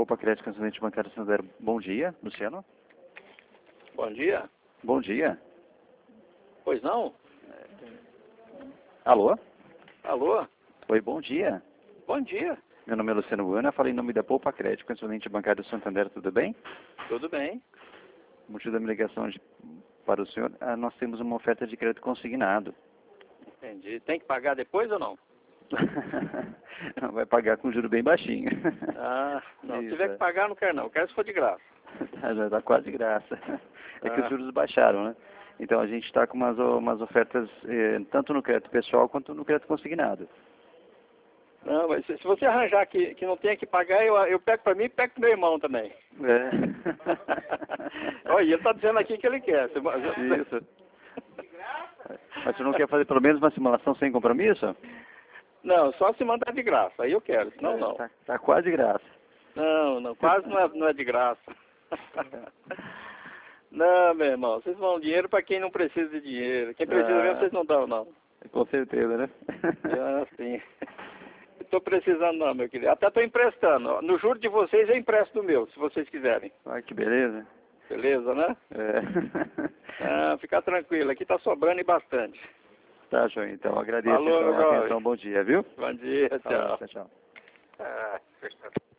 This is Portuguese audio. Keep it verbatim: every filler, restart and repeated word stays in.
Poupa Crédito, consulente bancário Santander. Bom dia, Luciano. Bom dia. Bom dia. Pois não? Alô? Alô? Oi, bom dia. Bom dia. Meu nome é Luciano Buena, falei em nome da Poupa Crédito, consulente bancário Santander, tudo bem? Tudo bem. O motivo da minha ligação de, para o senhor, ah, nós temos uma oferta de crédito consignado. Entendi. Tem que pagar depois ou não? Vai pagar com juro bem baixinho. Ah, não. Isso, Se tiver é. que pagar, não quero não. Eu quero se for de graça. Já está quase de graça. É que os Ah. juros baixaram, né? Então a gente está com umas, umas ofertas, eh, tanto no crédito pessoal quanto no crédito consignado. Não, mas se, se você arranjar que, que não tenha que pagar, eu, eu pego para mim e pego pro meu irmão também. É. Olha, ele está dizendo aqui que ele quer. Você- Isso. Mas você não quer fazer pelo menos uma simulação sem compromisso? Não, só se mandar de graça. Aí eu quero, senão É, não. Tá, tá quase de graça. Não, não, quase não é, não é de graça. Não, meu irmão, vocês dão dinheiro para quem não precisa de dinheiro. Quem precisa Ah. mesmo, vocês não dão, não. Com certeza, né? Ah, sim. Estou precisando não, meu querido. Até estou emprestando. No juro de vocês eu empresto do meu, se vocês quiserem. Ai, que beleza. Beleza, né? É. Ah, fica tranquilo. Aqui está sobrando e bastante. Tá, João. Então agradeço Falou, então, a meu jovem. atenção. Bom dia, viu? Bom dia, Falou, tchau. tchau, tchau. Ah,